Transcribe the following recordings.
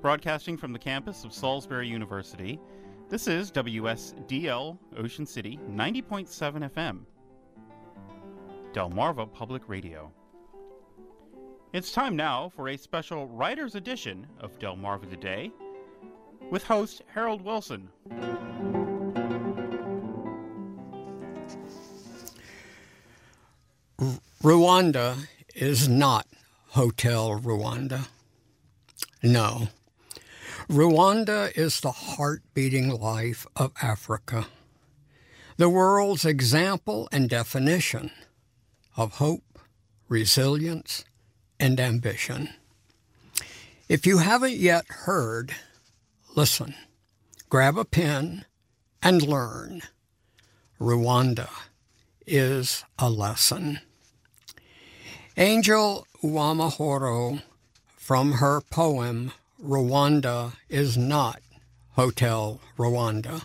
Broadcasting from the campus of Salisbury University, this is WSDL Ocean City 90.7 FM, Delmarva Public Radio. It's time now for a special writer's edition of Delmarva Today with host Harold Wilson. Rwanda is not Hotel Rwanda. No. Rwanda is the heart-beating life of Africa, the world's example and definition of hope, resilience, and ambition. If you haven't yet heard, listen, grab a pen, and learn. Rwanda is a lesson. Angel Uwamahoro, from her poem, Rwanda is not Hotel Rwanda.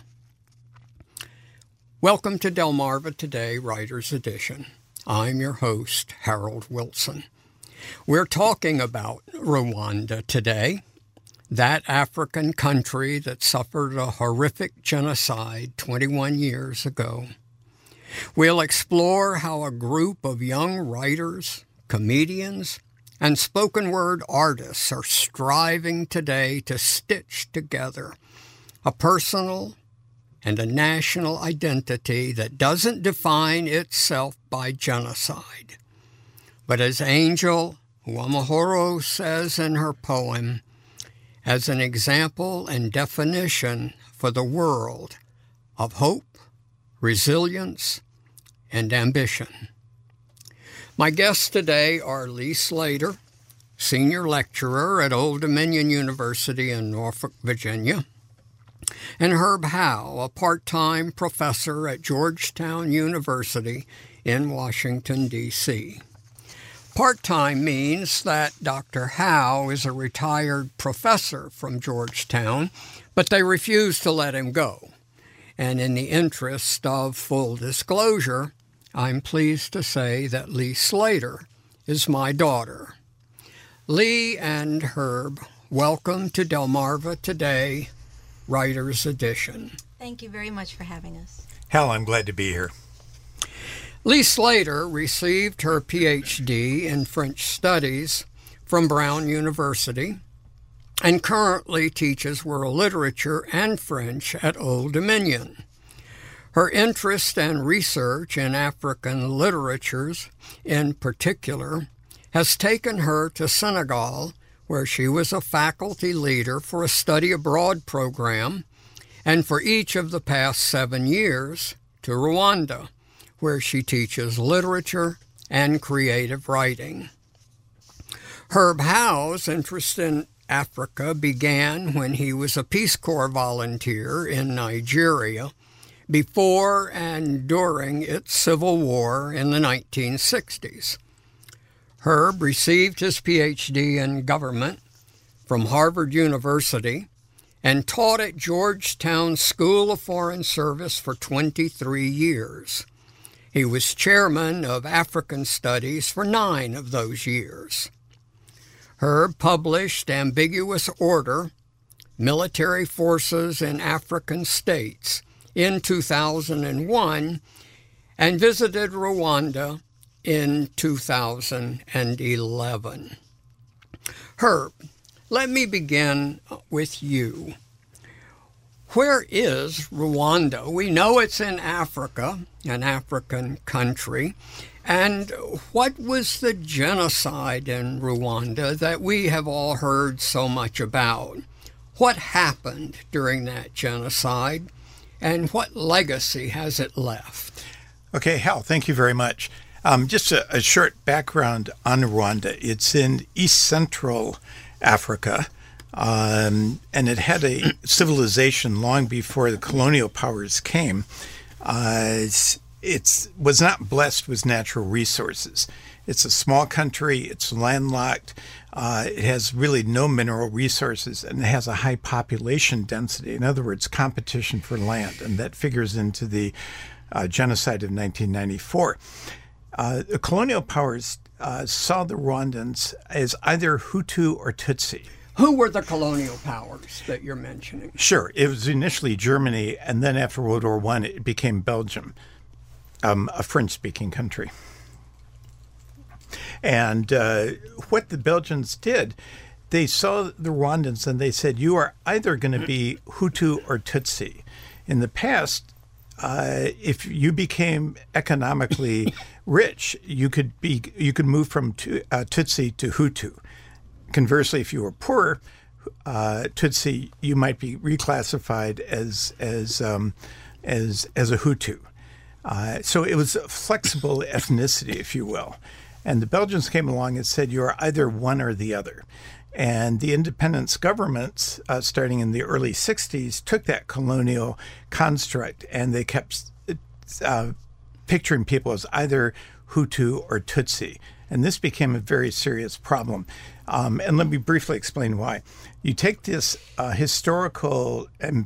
Welcome to Delmarva Today, Writer's Edition. I'm your host, Harold Wilson. We're talking about Rwanda today, that African country that suffered a horrific genocide 21 years ago. We'll explore how a group of young writers, comedians, and spoken word artists are striving today to stitch together a personal and a national identity that doesn't define itself by genocide, but as Angel Uwamahoro says in her poem, as an example and definition for the world of hope, resilience, and ambition. My guests today are Lee Slater, senior lecturer at Old Dominion University in Norfolk, Virginia, and Herb Howe, a part-time professor at Georgetown University in Washington, D.C. Part-time means that Dr. Howe is a retired professor from Georgetown, but they refuse to let him go. And in the interest of full disclosure, I'm pleased to say that Lee Slater is my daughter. Lee and Herb, welcome to Delmarva Today, Writer's Edition. Thank you very much for having us. Hal, I'm glad to be here. Lee Slater received her Ph.D. in French Studies from Brown University and currently teaches world literature and French at Old Dominion. Her interest and research in African literatures, in particular, has taken her to Senegal, where she was a faculty leader for a study abroad program, and for each of the past 7 years to Rwanda, where she teaches literature and creative writing. Herb Howe's interest in Africa began when he was a Peace Corps volunteer in Nigeria, before and during its civil war in the 1960s. Herb received his Ph.D. in government from Harvard University and taught at Georgetown School of Foreign Service for 23 years. He was chairman of African Studies for 9 of those years. Herb published Ambiguous Order, Military Forces in African States, in 2001 and visited Rwanda in 2011. Herb, let me begin with you. Where is Rwanda? We know it's in Africa, an African country. And what was the genocide in Rwanda that we have all heard so much about? What happened during that genocide? And what legacy has it left? Okay, Hal, thank you very much. Just a short background on Rwanda. It's in East Central Africa, and it had a civilization long before the colonial powers came. It was not blessed with natural resources. It's a small country. It's landlocked. It has really no mineral resources, and it has a high population density. In other words, competition for land, and that figures into the genocide of 1994. The colonial powers saw the Rwandans as either Hutu or Tutsi. Who were the colonial powers that you're mentioning? Sure. It was initially Germany, and then after World War I, it became Belgium, a French-speaking country. And what the Belgians did, they saw the Rwandans and they said, you are either going to be Hutu or Tutsi. In the past, if you became economically rich, you could move from Tutsi to Hutu. Conversely, if you were poor, Tutsi, you might be reclassified as a Hutu. So it was a flexible ethnicity, if you will. And the Belgians came along and said, you are either one or the other. And the independence governments, starting in the early 60s, took that colonial construct and they kept picturing people as either Hutu or Tutsi. And this became a very serious problem. And let me briefly explain why. You take this historical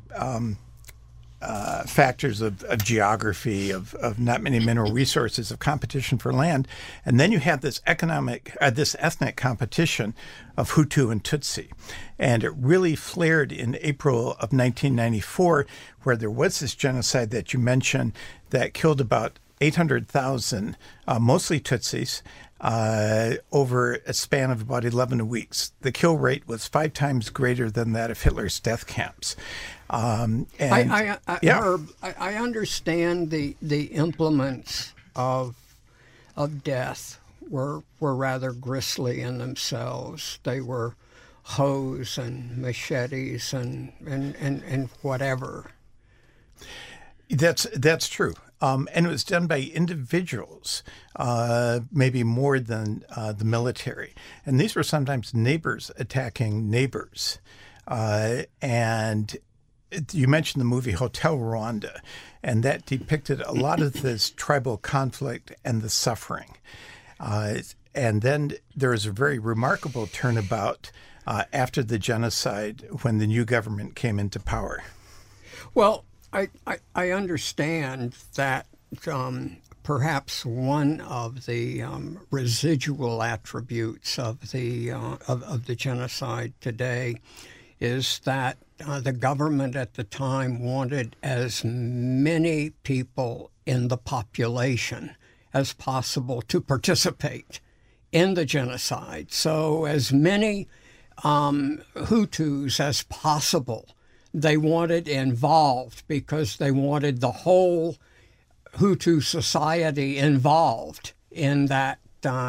factors of geography, of not many mineral resources, of competition for land, and then you have this this ethnic competition of Hutu and Tutsi. And it really flared in April of 1994, where there was this genocide that you mentioned that killed about 800,000, mostly Tutsis, over a span of about 11 weeks. The kill rate was 5 times greater than that of Hitler's death camps. Herb, I understand the implements of death were rather grisly in themselves. They were hoes and machetes and whatever. That's true. And it was done by individuals, maybe more than the military. And these were sometimes neighbors attacking neighbors. And you mentioned the movie Hotel Rwanda, and that depicted a lot of this tribal conflict and the suffering. And then there was a very remarkable turnabout after the genocide when the new government came into power. Well, I understand that perhaps one of the residual attributes of the genocide today is that the government at the time wanted as many people in the population as possible to participate in the genocide. So as many Hutus as possible they wanted involved because they wanted the whole Hutu society involved in that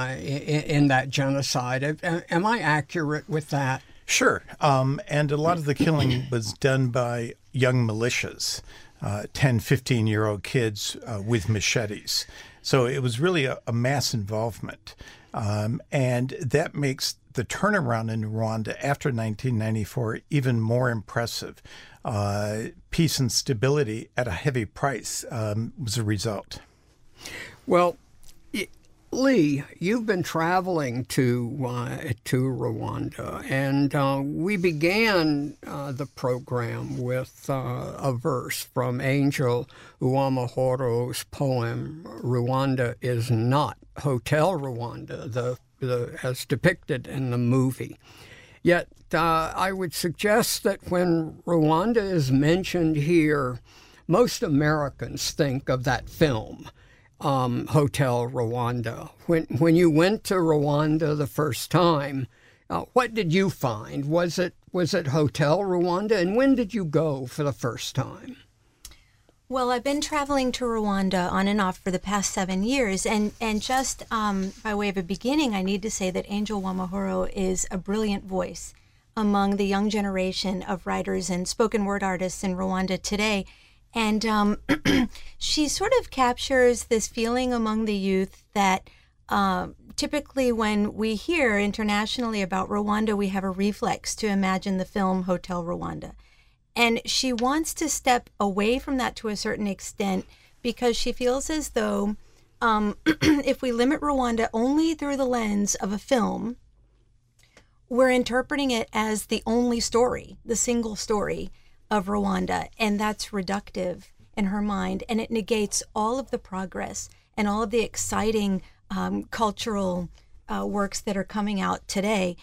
genocide. Am I accurate with that? Sure. And a lot of the killing was done by young militias, 10, 15-year-old kids with machetes. So it was really a mass involvement. And that makes the turnaround in Rwanda after 1994 even more impressive. Peace and stability at a heavy price was a result. Well, Lee, you've been traveling to Rwanda, and we began the program with a verse from Angel Uwamahoro's poem, Rwanda is not Hotel Rwanda, as depicted in the movie. Yet I would suggest that when Rwanda is mentioned here, most Americans think of that film, Hotel Rwanda. When you went to Rwanda the first time, what did you find? Was it Hotel Rwanda? And when did you go for the first time? Well, I've been traveling to Rwanda on and off for the past 7 years, and just by way of a beginning, I need to say that Angel Uwamahoro is a brilliant voice among the young generation of writers and spoken word artists in Rwanda today. And she sort of captures this feeling among the youth that typically when we hear internationally about Rwanda, we have a reflex to imagine the film Hotel Rwanda. And she wants to step away from that to a certain extent because she feels as though if we limit Rwanda only through the lens of a film, we're interpreting it as the only story, the single story of Rwanda. And that's reductive in her mind. And it negates all of the progress and all of the exciting cultural works that are coming out today.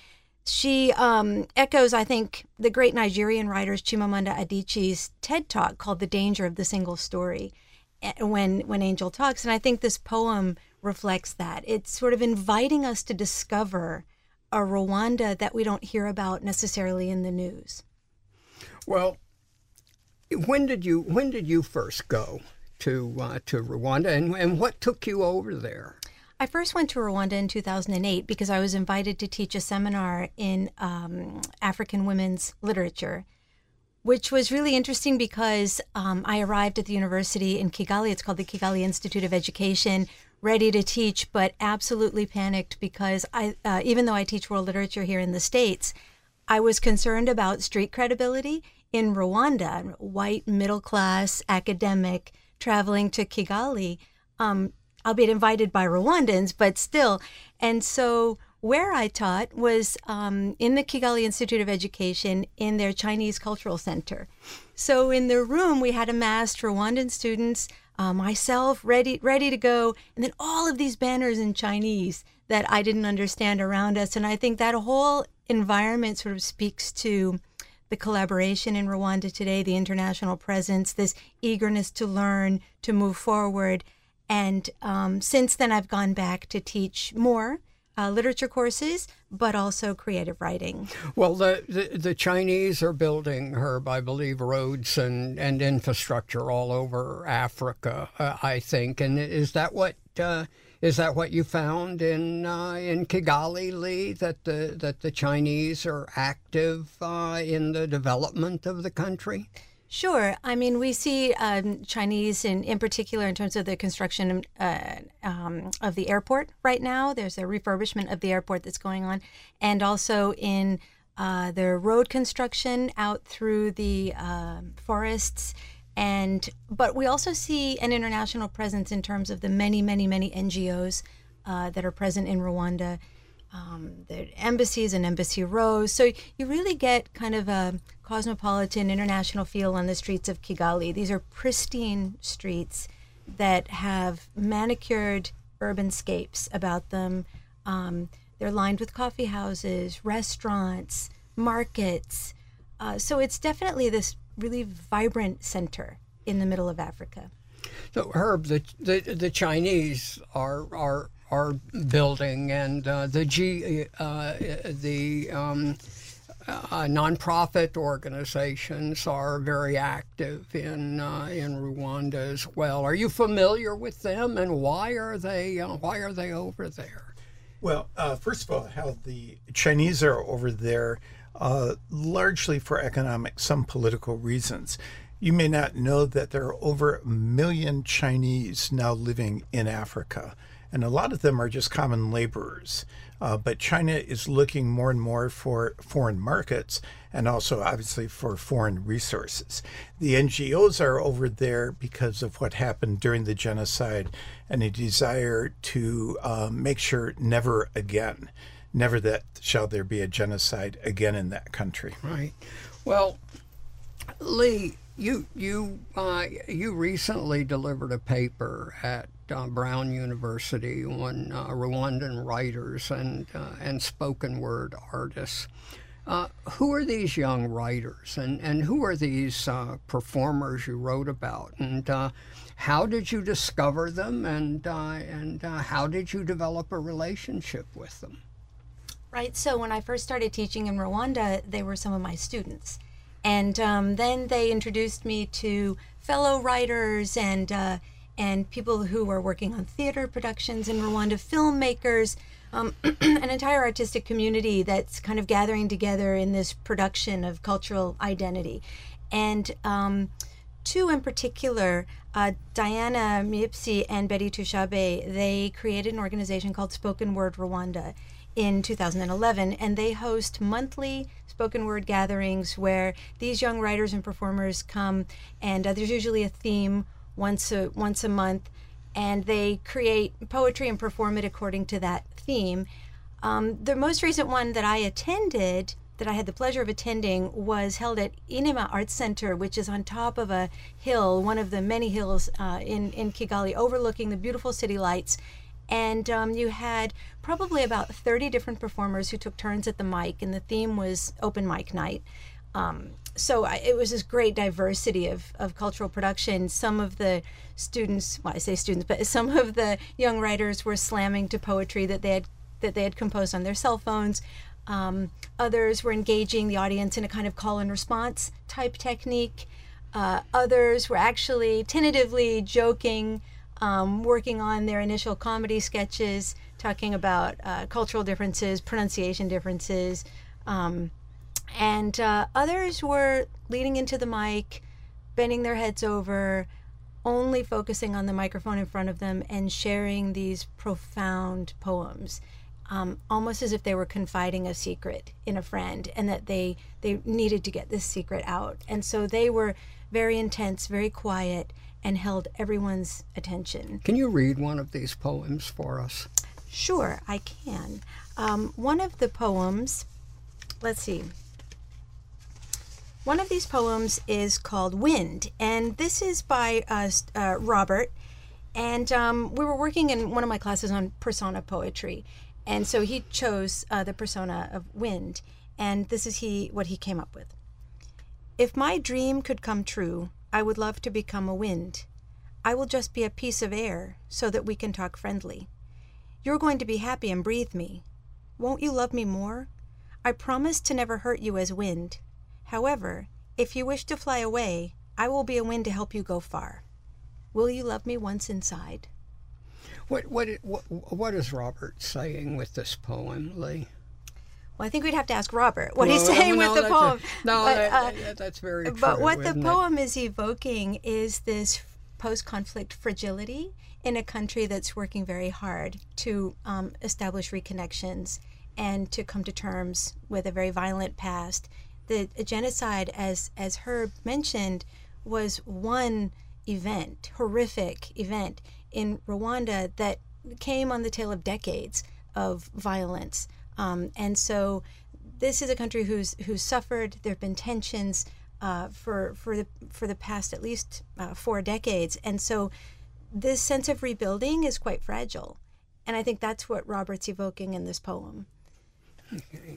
She echoes, I think, the great Nigerian writer Chimamanda Adichie's TED Talk called "The Danger of the Single Story," when Angel talks. And I think this poem reflects that. It's sort of inviting us to discover a Rwanda that we don't hear about necessarily in the news. Well, when did you first go to Rwanda, and what took you over there? I first went to Rwanda in 2008 because I was invited to teach a seminar in African women's literature, which was really interesting because I arrived at the university in Kigali. It's called the Kigali Institute of Education, ready to teach, but absolutely panicked because even though I teach world literature here in the States, I was concerned about street credibility in Rwanda, white, middle-class, academic, traveling to Kigali, albeit invited by Rwandans, but still. And so where I taught was in the Kigali Institute of Education in their Chinese Cultural Center. So in the room, we had amassed Rwandan students, myself, ready to go, and then all of these banners in Chinese that I didn't understand around us. And I think that whole environment sort of speaks to the collaboration in Rwanda today, the international presence, this eagerness to learn, to move forward. And since then, I've gone back to teach more literature courses, but also creative writing. Well, the Chinese are building, Herb, I believe, roads and infrastructure all over Africa, I think. And is that what you found in Kigali, Lee, that the Chinese are active in the development of the country? Sure. I mean, we see Chinese in particular in terms of the construction of the airport right now. There's a refurbishment of the airport that's going on, and also in the road construction out through the forests. But we also see an international presence in terms of the many, many, many NGOs that are present in Rwanda. The embassies and embassy rows. So you really get kind of a cosmopolitan international feel on the streets of Kigali. These are pristine streets that have manicured urban scapes about them. They're lined with coffee houses, restaurants, markets. So it's definitely this really vibrant center in the middle of Africa. So, Herb, the Chinese are building, and the nonprofit organizations are very active in Rwanda as well. Are you familiar with them, and why are they over there? Well, first of all, how the Chinese are over there largely for economic, some political reasons. You may not know that there are over 1 million Chinese now living in Africa, and a lot of them are just common laborers. But China is looking more and more for foreign markets and also obviously for foreign resources. The NGOs are over there because of what happened during the genocide and a desire to make sure never that shall there be a genocide again in that country. Right. Well, Lee, you recently delivered a paper at Brown University on Rwandan writers and spoken word artists. Who are these young writers, and who are these performers you wrote about, and how did you discover them, and how did you develop a relationship with them? Right. So when I first started teaching in Rwanda, they were some of my students. And then they introduced me to fellow writers and people who are working on theater productions in Rwanda, filmmakers, an entire artistic community that's kind of gathering together in this production of cultural identity. And two in particular, Diana Miepsi and Betty Tushabe, they created an organization called Spoken Word Rwanda in 2011, and they host monthly spoken word gatherings where these young writers and performers come, and there's usually a theme once a month, and they create poetry and perform it according to that theme. The most recent one that I attended, that I had the pleasure of attending, was held at Inema Arts Center, which is on top of a hill, one of the many hills in Kigali, overlooking the beautiful city lights. And you had probably about 30 different performers who took turns at the mic, and the theme was open mic night. It was this great diversity of cultural production. Some of the students, well, I say students, but some of the young writers were slamming to poetry that they had composed on their cell phones. Others were engaging the audience in a kind of call and response type technique. Others were actually tentatively joking, working on their initial comedy sketches, talking about cultural differences, pronunciation differences. And others were leaning into the mic, bending their heads over, only focusing on the microphone in front of them and sharing these profound poems, almost as if they were confiding a secret in a friend and that they needed to get this secret out. And so they were very intense, very quiet, and held everyone's attention. Can you read one of these poems for us? Sure, I can. One of the poems, let's see. One of these poems is called Wind, and this is by Robert. And we were working in one of my classes on persona poetry, and so he chose the persona of Wind, and this is what he came up with. If my dream could come true, I would love to become a wind. I will just be a piece of air so that we can talk friendly. You're going to be happy and breathe me. Won't you love me more? I promise to never hurt you as wind. However, if you wish to fly away, I will be a wind to help you go far. Will you love me once inside? What is Robert saying with this poem, Lee? Well, I think we'd have to ask Robert what he's saying with the poem. That's very true. But what the poem is evoking is this post-conflict fragility in a country that's working very hard to establish reconnections and to come to terms with a very violent past. The genocide, as Herb mentioned, was one event, horrific event in Rwanda that came on the tail of decades of violence. And so this is a country who's suffered. There have been tensions for the past at least 4 decades. And so this sense of rebuilding is quite fragile. And I think that's what Robert's evoking in this poem. Okay.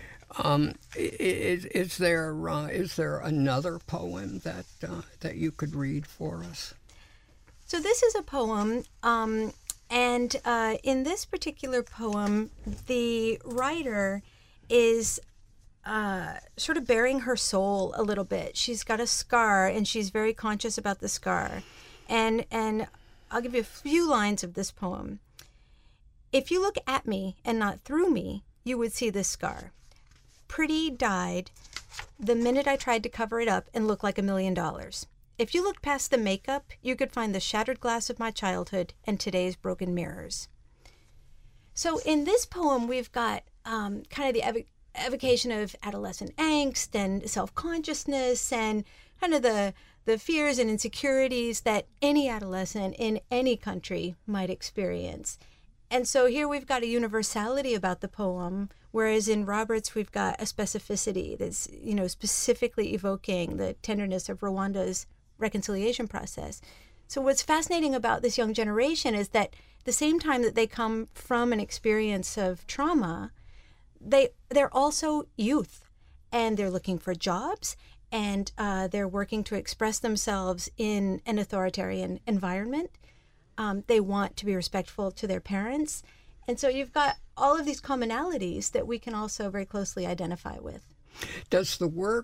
Is there another poem that you could read for us? So this is a poem, and in this particular poem, the writer is sort of bearing her soul a little bit. She's got a scar, and she's very conscious about the scar. And I'll give you a few lines of this poem. If you look at me and not through me, you would see this scar. Pretty died the minute I tried to cover it up and look like $1 million. If you looked past the makeup, you could find the shattered glass of my childhood and today's broken mirrors. So in this poem, we've got kind of the evocation of adolescent angst and self-consciousness and kind of the fears and insecurities that any adolescent in any country might experience. And so here we've got a universality about the poem, whereas in Robert's we've got a specificity that's, specifically evoking the tenderness of Rwanda's reconciliation process. So what's fascinating about this young generation is that the same time that they come from an experience of trauma, they're also youth, and they're looking for jobs, and they're working to express themselves in an authoritarian environment. They want to be respectful to their parents. And so you've got all of these commonalities that we can also very closely identify with. Does the work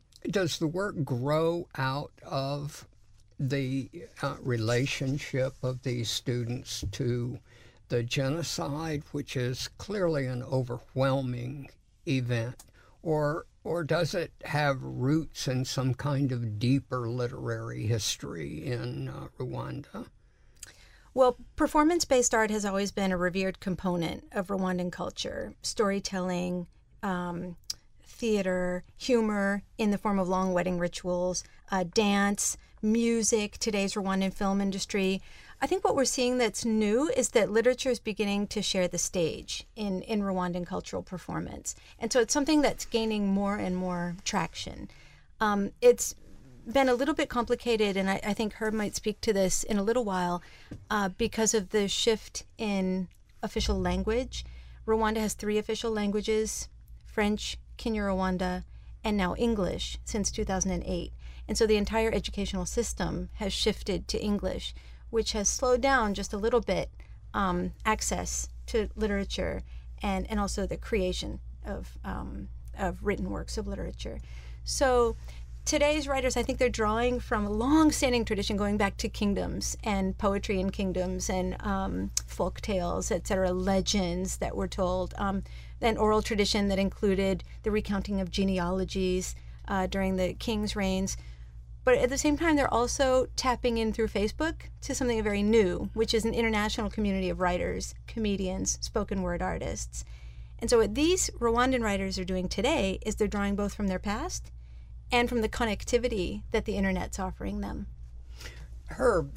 grow out of the relationship of these students to the genocide, which is clearly an overwhelming event, or does it have roots in some kind of deeper literary history in Rwanda? Well, performance-based art has always been a revered component of Rwandan culture. Storytelling, theater, humor in the form of long wedding rituals, dance, music, today's Rwandan film industry. I think what we're seeing that's new is that literature is beginning to share the stage in Rwandan cultural performance. And so it's something that's gaining more and more traction. It's been a little bit complicated, and I think Herb might speak to this in a little while, because of the shift in official language. Rwanda has 3 official languages: French, Kinyarwanda, and now English since 2008. And so the entire educational system has shifted to English, which has slowed down just a little bit access to literature and also the creation of written works of literature. So today's writers, I think they're drawing from a long-standing tradition going back to kingdoms and poetry in kingdoms and folk tales, etc., legends that were told, an oral tradition that included the recounting of genealogies during the king's reigns. But at the same time, they're also tapping in through Facebook to something very new, which is an international community of writers, comedians, spoken word artists. And so what these Rwandan writers are doing today is they're drawing both from their past and from the connectivity that the internet's offering them. Herb,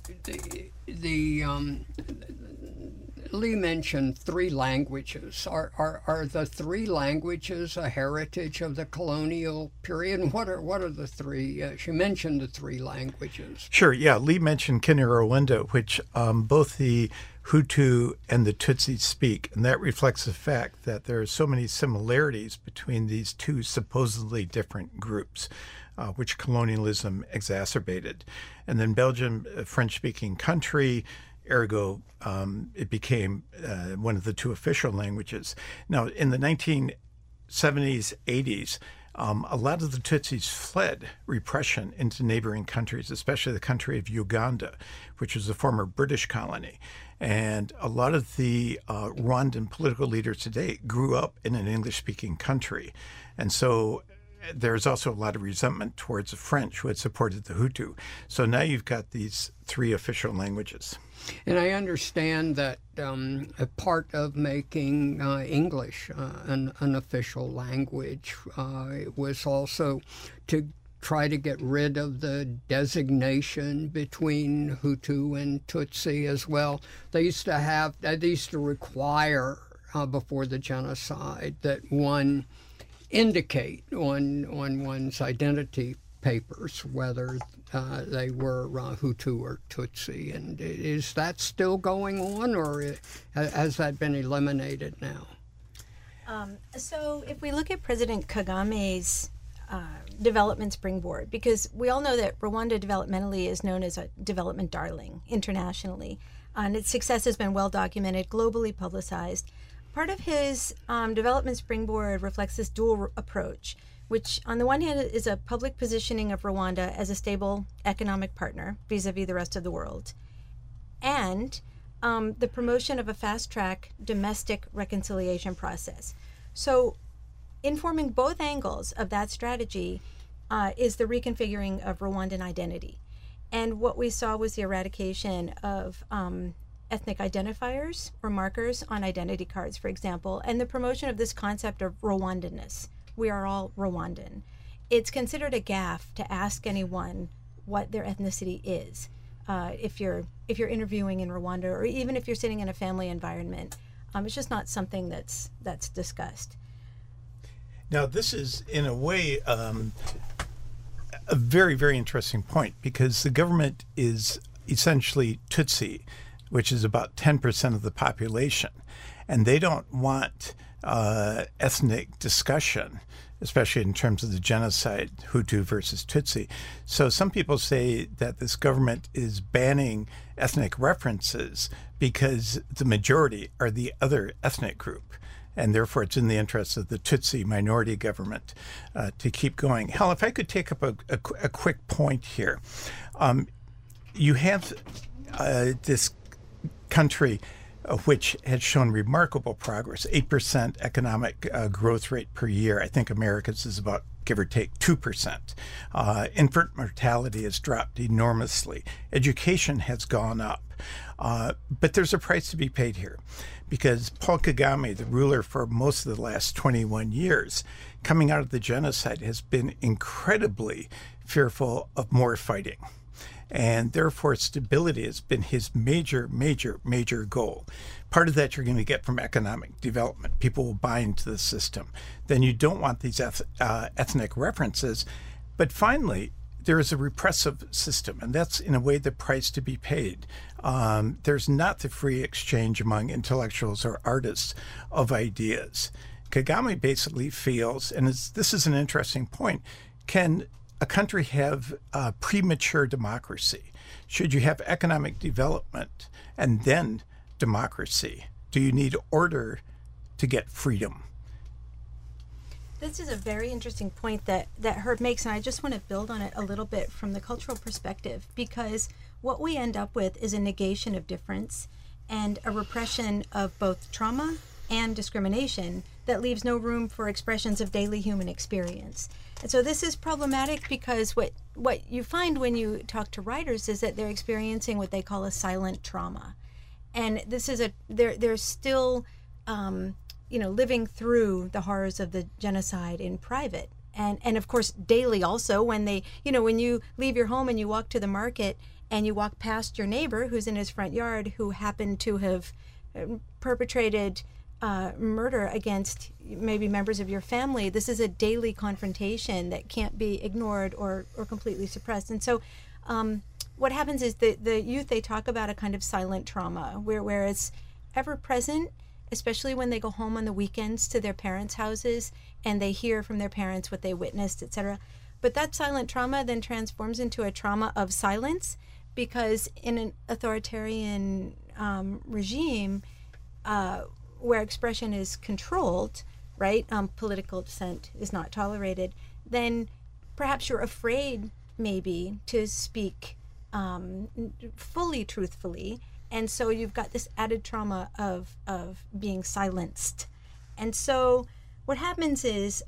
Lee mentioned 3 languages. Are the 3 languages a heritage of the colonial period? And what are the 3? She mentioned the 3 languages. Sure, yeah. Lee mentioned Kinyarwanda, which both the Hutu and the Tutsi speak, and that reflects the fact that there are so many similarities between these 2 supposedly different groups, which colonialism exacerbated. And then Belgium, a French-speaking country, ergo, it became one of the 2 official languages. Now, in the 1970s, 80s, a lot of the Tutsis fled repression into neighboring countries, especially the country of Uganda, which was a former British colony. And a lot of the Rwandan political leaders today grew up in an English-speaking country. And so there's also a lot of resentment towards the French, who had supported the Hutu. So now you've got these 3 official languages. And I understand that a part of making English an official language was also to try to get rid of the designation between Hutu and Tutsi as well. They used to require before the genocide that one indicate on one's identity papers whether they were Hutu or Tutsi. And is that still going on, or has that been eliminated now? So if we look at President Kagame's development springboard, because we all know that Rwanda developmentally is known as a development darling internationally, and its success has been well documented, globally publicized. Part of his development springboard reflects this dual approach, which on the one hand is a public positioning of Rwanda as a stable economic partner vis-a-vis the rest of the world, and the promotion of a fast-track domestic reconciliation process. So informing both angles of that strategy is the reconfiguring of Rwandan identity. And what we saw was the eradication of ethnic identifiers or markers on identity cards, for example, and the promotion of this concept of Rwandanness. We are all Rwandan. It's considered a gaffe to ask anyone what their ethnicity is. If you're interviewing in Rwanda, or even if you're sitting in a family environment, it's just not something that's discussed. Now, this is, in a way, a very, very interesting point, because the government is essentially Tutsi, which is about 10% of the population, and they don't want ethnic discussion, especially in terms of the genocide, Hutu versus Tutsi. So some people say that this government is banning ethnic references because the majority are the other ethnic group, and therefore it's in the interest of the Tutsi minority government to keep going. Hal, if I could take up a quick point here. You have this country which had shown remarkable progress, 8% economic growth rate per year. I think America's is about, give or take, 2%. Infant mortality has dropped enormously. Education has gone up. But there's a price to be paid here, because Paul Kagame, the ruler for most of the last 21 years, coming out of the genocide, has been incredibly fearful of more fighting. And therefore, stability has been his major goal. Part of that you're going to get from economic development. People will buy into the system. Then you don't want these ethnic references. But finally, there is a repressive system, and that's in a way the price to be paid. There's not the free exchange among intellectuals or artists of ideas. Kagame basically feels, and this is an interesting point, can a country have premature democracy? Should you have economic development and then democracy? Do you need order to get freedom? This is a very interesting point that Herb makes, and I just want to build on it a little bit from the cultural perspective, because what we end up with is a negation of difference and a repression of both trauma and discrimination that leaves no room for expressions of daily human experience. And so this is problematic because what you find when you talk to writers is that they're experiencing what they call a silent trauma. And this is they're still living through the horrors of the genocide in private, and of course daily also when they, when you leave your home and you walk to the market and you walk past your neighbor who's in his front yard who happened to have perpetrated murder against maybe members of your family. This is a daily confrontation that can't be ignored or completely suppressed. And so what happens is the youth, they talk about a kind of silent trauma where it's ever present, especially when they go home on the weekends to their parents' houses and they hear from their parents what they witnessed, etc. But that silent trauma then transforms into a trauma of silence, because in an authoritarian regime where expression is controlled, right, political dissent is not tolerated, then perhaps you're afraid maybe to speak fully truthfully. And so you've got this added trauma of being silenced. And so what happens is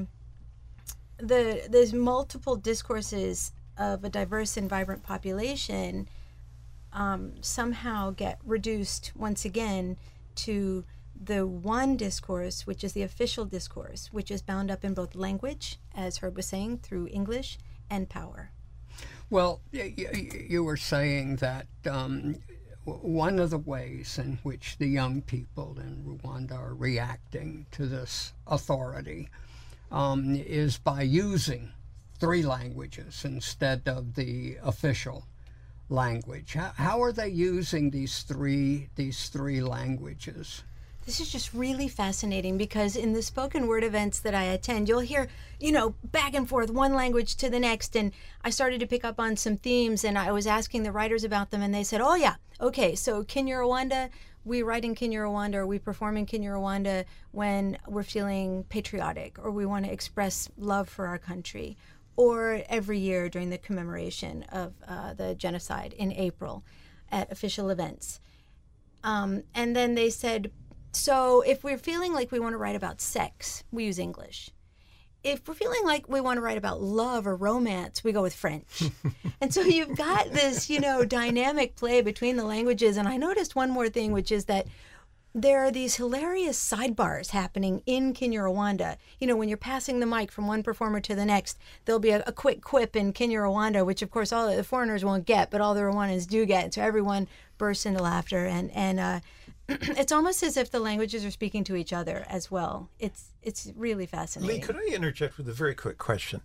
there's multiple discourses of a diverse and vibrant population somehow get reduced once again to the one discourse, which is the official discourse, which is bound up in both language, as Herb was saying, through English, and power. Well, you were saying that one of the ways in which the young people in Rwanda are reacting to this authority is by using 3 languages instead of the official language. How are they using these three languages? This is just really fascinating, because in the spoken word events that I attend, you'll hear, back and forth, one language to the next. And I started to pick up on some themes, and I was asking the writers about them, and they said, oh yeah, okay, so Kinyarwanda, we write in Kinyarwanda, or we perform in Kinyarwanda when we're feeling patriotic, or we want to express love for our country, or every year during the commemoration of the genocide in April at official events. And then they said, so if we're feeling like we want to write about sex, we use English. If we're feeling like we want to write about love or romance, we go with French. And so you've got this, dynamic play between the languages. And I noticed one more thing, which is that there are these hilarious sidebars happening in Kinyarwanda. When you're passing the mic from one performer to the next, there'll be a quick quip in Kinyarwanda, which of course all the foreigners won't get, but all the Rwandans do get. So everyone bursts into laughter, and it's almost as if the languages are speaking to each other as well. It's really fascinating. Lee, could I interject with a very quick question?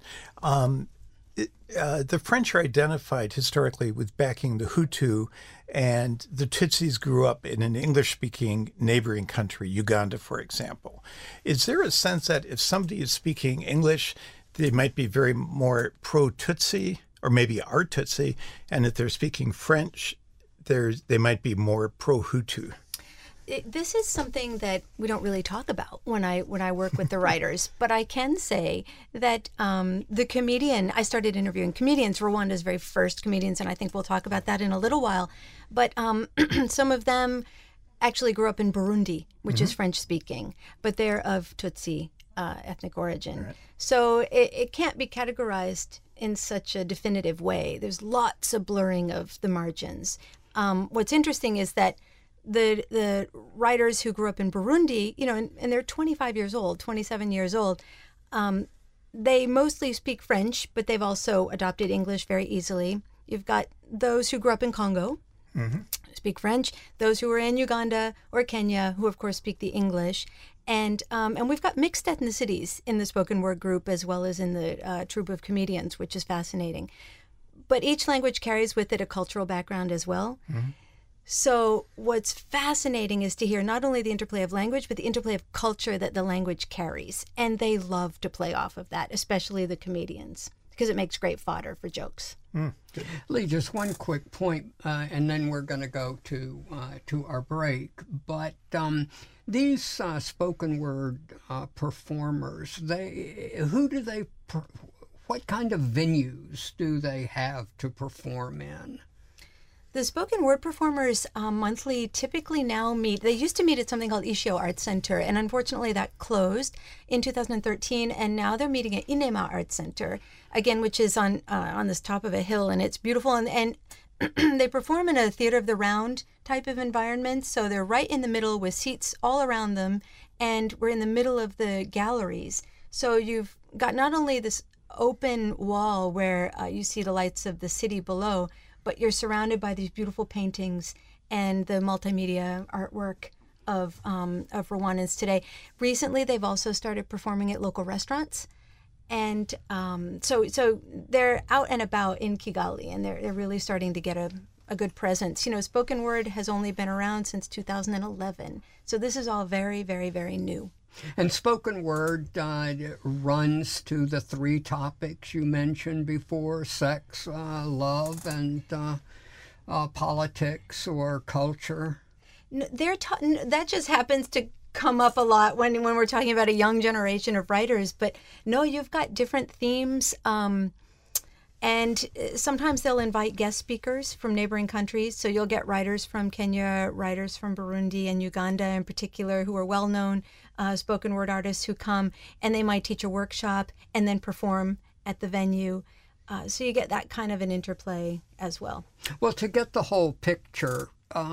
The French are identified historically with backing the Hutu, and the Tutsis grew up in an English-speaking neighboring country, Uganda, for example. Is there a sense that if somebody is speaking English, they might be very more pro-Tutsi, or maybe are Tutsi, and if they're speaking French, they might be more pro-Hutu? This is something that we don't really talk about when I work with the writers, but I can say that the comedian, I started interviewing comedians, Rwanda's very first comedians, and I think we'll talk about that in a little while, but some of them actually grew up in Burundi, which is French-speaking, but they're of Tutsi ethnic origin. Right. So it can't be categorized in such a definitive way. There's lots of blurring of the margins. What's interesting is that the writers who grew up in Burundi, and they're 25 years old, 27 years old, they mostly speak French, but they've also adopted English very easily. You've got those who grew up in Congo, speak French, those who are in Uganda or Kenya, who of course speak the English. And we've got mixed ethnicities in the spoken word group as well as in the troupe of comedians, which is fascinating. But each language carries with it a cultural background as well. Mm-hmm. So what's fascinating is to hear not only the interplay of language, but the interplay of culture that the language carries. And they love to play off of that, especially the comedians, because it makes great fodder for jokes. Lee, just one quick point, and then we're going to go to our break. But these spoken word performers, what kind of venues do they have to perform in? The spoken word performers monthly typically now meet. They used to meet at something called Ishio Arts Center, and unfortunately that closed in 2013. And now they're meeting at Inema Arts Center, again, which is on this top of a hill, and it's beautiful. And they perform in a theater of the round type of environment, so they're right in the middle with seats all around them, and we're in the middle of the galleries. So you've got not only this open wall where you see the lights of the city below, but you're surrounded by these beautiful paintings and the multimedia artwork of Rwandans today. Recently, they've also started performing at local restaurants, and so they're out and about in Kigali, and they're really starting to get a good presence. You know, spoken word has only been around since 2011, so this is all very, very, very new. And spoken word runs to the three topics you mentioned before: sex, love, and politics or culture. That just happens to come up a lot when we're talking about a young generation of writers. But no, you've got different themes. And sometimes they'll invite guest speakers from neighboring countries. So you'll get writers from Kenya, writers from Burundi and Uganda in particular, who are well-known spoken word artists who come, and they might teach a workshop and then perform at the venue. So you get that kind of an interplay as well. Well, to get the whole picture,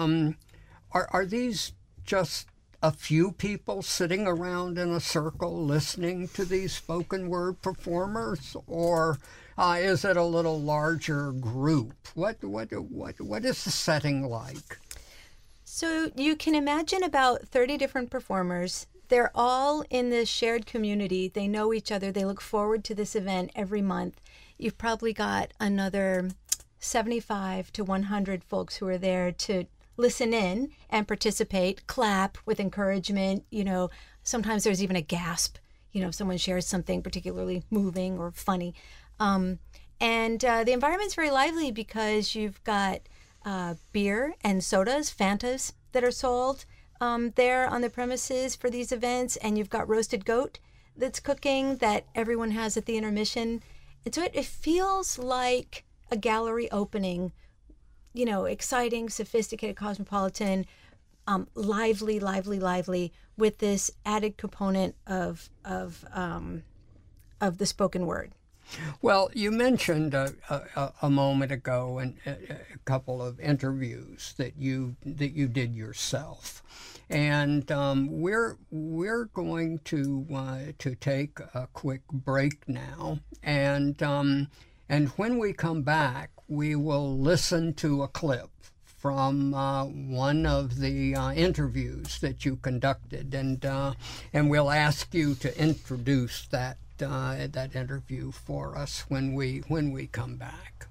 are these just a few people sitting around in a circle listening to these spoken word performers, or is it a little larger group? What is the setting like? So you can imagine about 30 different performers. They're all in this shared community. They know each other. They look forward to this event every month. You've probably got another 75 to 100 folks who are there to listen in and participate, clap with encouragement. You know, sometimes there's even a gasp, you know, if someone shares something particularly moving or funny. And the environment's very lively because you've got beer and sodas, Fantas, that are sold there on the premises for these events. And you've got roasted goat that's cooking that everyone has at the intermission. And so it feels like a gallery opening, you know, exciting, sophisticated, cosmopolitan, lively, with this added component of the spoken word. Well, you mentioned a moment ago in a couple of interviews that you did yourself, and we're going to take a quick break now, and when we come back, we will listen to a clip from one of the interviews that you conducted, and we'll ask you to introduce that interview for us when we come back.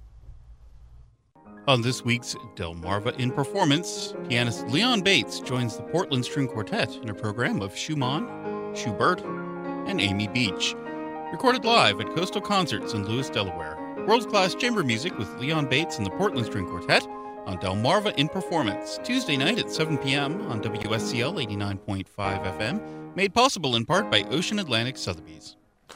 On this week's Delmarva in Performance, pianist Leon Bates joins the Portland String Quartet in a program of Schumann, Schubert, and Amy Beach. Recorded live at Coastal Concerts in Lewis, Delaware. World-class chamber music with Leon Bates and the Portland String Quartet on Delmarva in Performance, Tuesday night at 7 p.m. on WSCL 89.5 FM, made possible in part by Ocean Atlantic Sotheby's.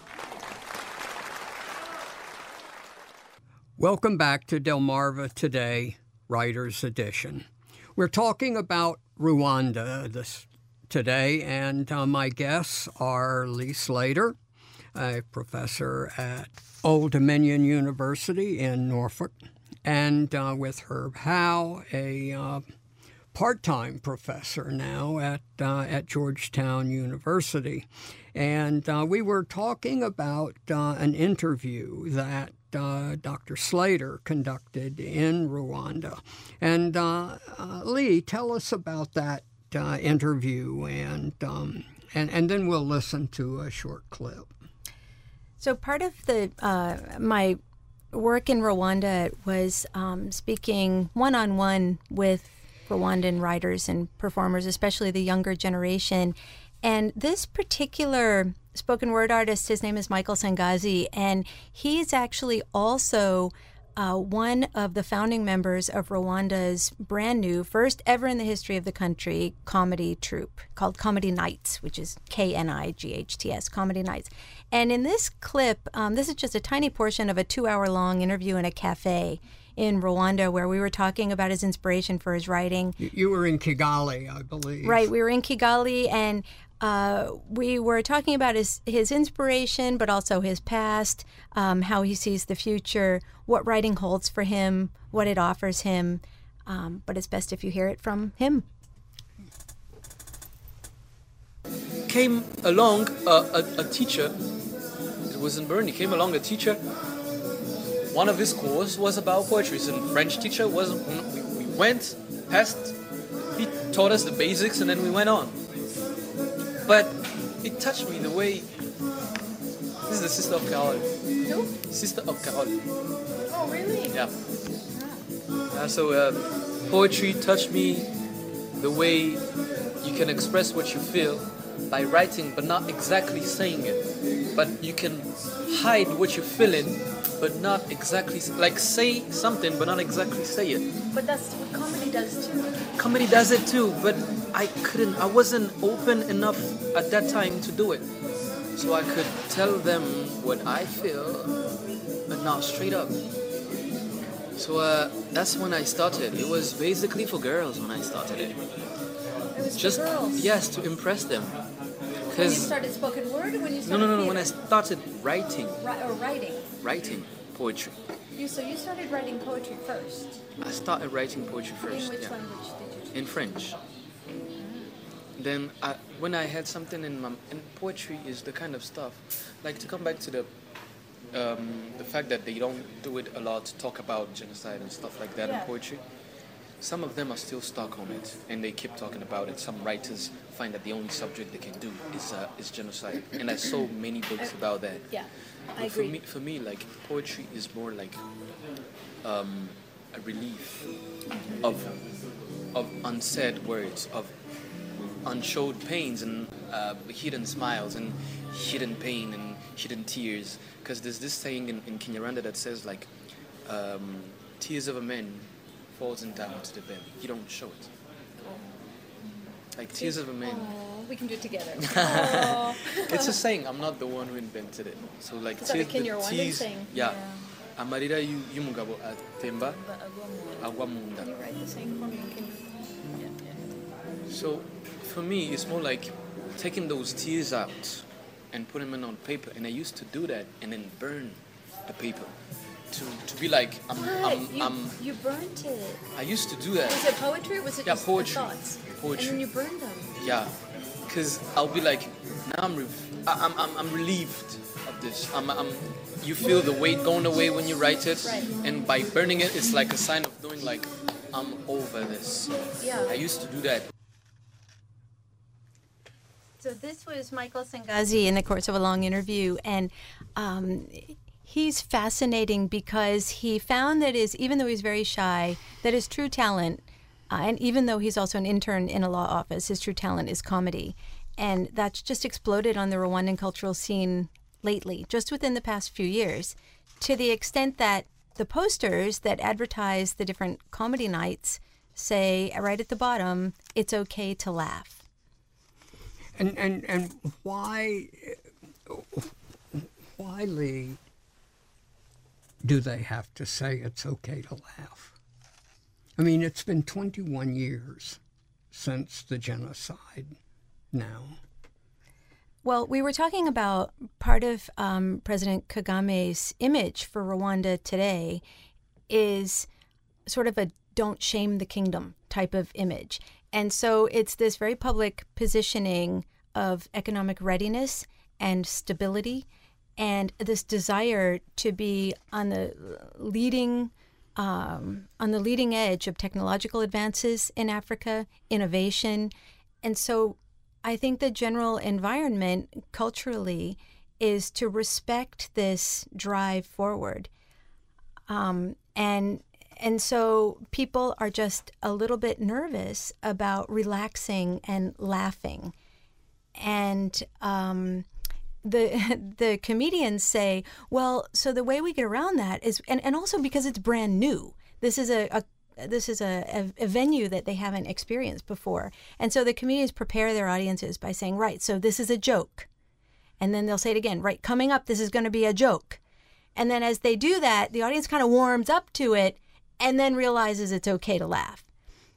Welcome back to Delmarva Today, Writer's Edition. We're talking about Rwanda today, and my guests are Lee Slater, a professor at Old Dominion University in Norfolk, and with Herb Howe, a part-time professor now at Georgetown University. And we were talking about an interview that Dr. Slater conducted in Rwanda. And Lee, tell us about that interview and And then we'll listen to a short clip. So part of the my work in Rwanda was speaking one-on-one with Rwandan writers and performers, especially the younger generation. And this particular spoken word artist, his name is Michael Sangazi, and he's actually also one of the founding members of Rwanda's brand new, first ever in the history of the country, comedy troupe called Comedy Nights, which is Knights, Comedy Nights. And in this clip, this is just a tiny portion of a 2-hour-long interview in a cafe in Rwanda where we were talking about his inspiration for his writing. You were in Kigali, I believe. Right, we were in Kigali, and we were talking about his inspiration, but also his past, how he sees the future, what writing holds for him, what it offers him. But it's best if you hear it from him. Came along a teacher. It was in Bern. He came along a teacher. One of his course was about poetry. So the French teacher was. We went, passed. He taught us the basics, and then we went on. But it touched me the way. This is the sister of Carol. Who? Sister of Carol. Oh, really? Yeah. So poetry touched me the way you can express what you feel by writing, but not exactly saying it. But you can hide what you're feeling, but not exactly like say something, but not exactly say it. But that's what comedy does too. Comedy does it too, but I wasn't open enough at that time to do it. So I could tell them what I feel, but not straight up. So that's when I started. It was basically for girls when I started it. It was Just for girls. yes, to impress them. When you started spoken word, or when you started No. theater? When I started writing Or writing. Poetry. So you started writing poetry first. I started writing poetry first. In which yeah. language did you choose? In French. Then when I had something in and poetry is the kind of stuff, like to come back to the fact that they don't do it a lot, talk about genocide and stuff like that in poetry. Some of them are still stuck on it, and they keep talking about it. Some writers find that the only subject they can do is genocide, and I saw many books about that. Yeah, I But agree. For me, like poetry is more like a relief of unsaid words, of unshowed pains and hidden smiles and hidden pain and hidden tears. Because there's this saying in Kinyarwanda that says like, tears of a man falls down to the belly. You don't show it. Like tears of a man. Oh, we can do it together. It's a saying. I'm not the one who invented it. So like Is that a Kinyarwanda saying? Yeah. Amarira y'umugabo atemba agwa mu nda. Can you write the saying for me? So for me, it's more like taking those tears out and putting them on paper. And I used to do that and then burn the paper to be like, You burnt it. I used to do that. Was it poetry or was it just poetry. the thoughts? Poetry. And then you burned them. Yeah, because I'll be like, now I'm relieved of this. You feel the weight going away when you write it, Right. and by burning it, it's like a sign of doing like, I'm over this. Yeah. I used to do that. So this was Michael Sangazi in the course of a long interview, and he's fascinating because he found that even though he's very shy, that his true talent, and even though he's also an intern in a law office, his true talent is comedy. And that's just exploded on the Rwandan cultural scene lately, just within the past few years, to the extent that the posters that advertise the different comedy nights say right at the bottom, it's okay to laugh. And why, Lee, do they have to say it's okay to laugh? I mean, it's been 21 years since the genocide now. Well, we were talking about part of President Kagame's image for Rwanda today is sort of a don't shame the kingdom type of image. And so it's this very public positioning of economic readiness and stability and this desire to be on the leading edge of technological advances in Africa, innovation. And so I think the general environment culturally is to respect this drive forward. And so people are just a little bit nervous about relaxing and laughing. And the comedians say, well, so the way we get around that is, and also because it's brand new. This is a venue that they haven't experienced before. And so the comedians prepare their audiences by saying, right, so this is a joke. And then they'll say it again, right, coming up, this is going to be a joke. And then as they do that, the audience kind of warms up to it and then realizes it's okay to laugh.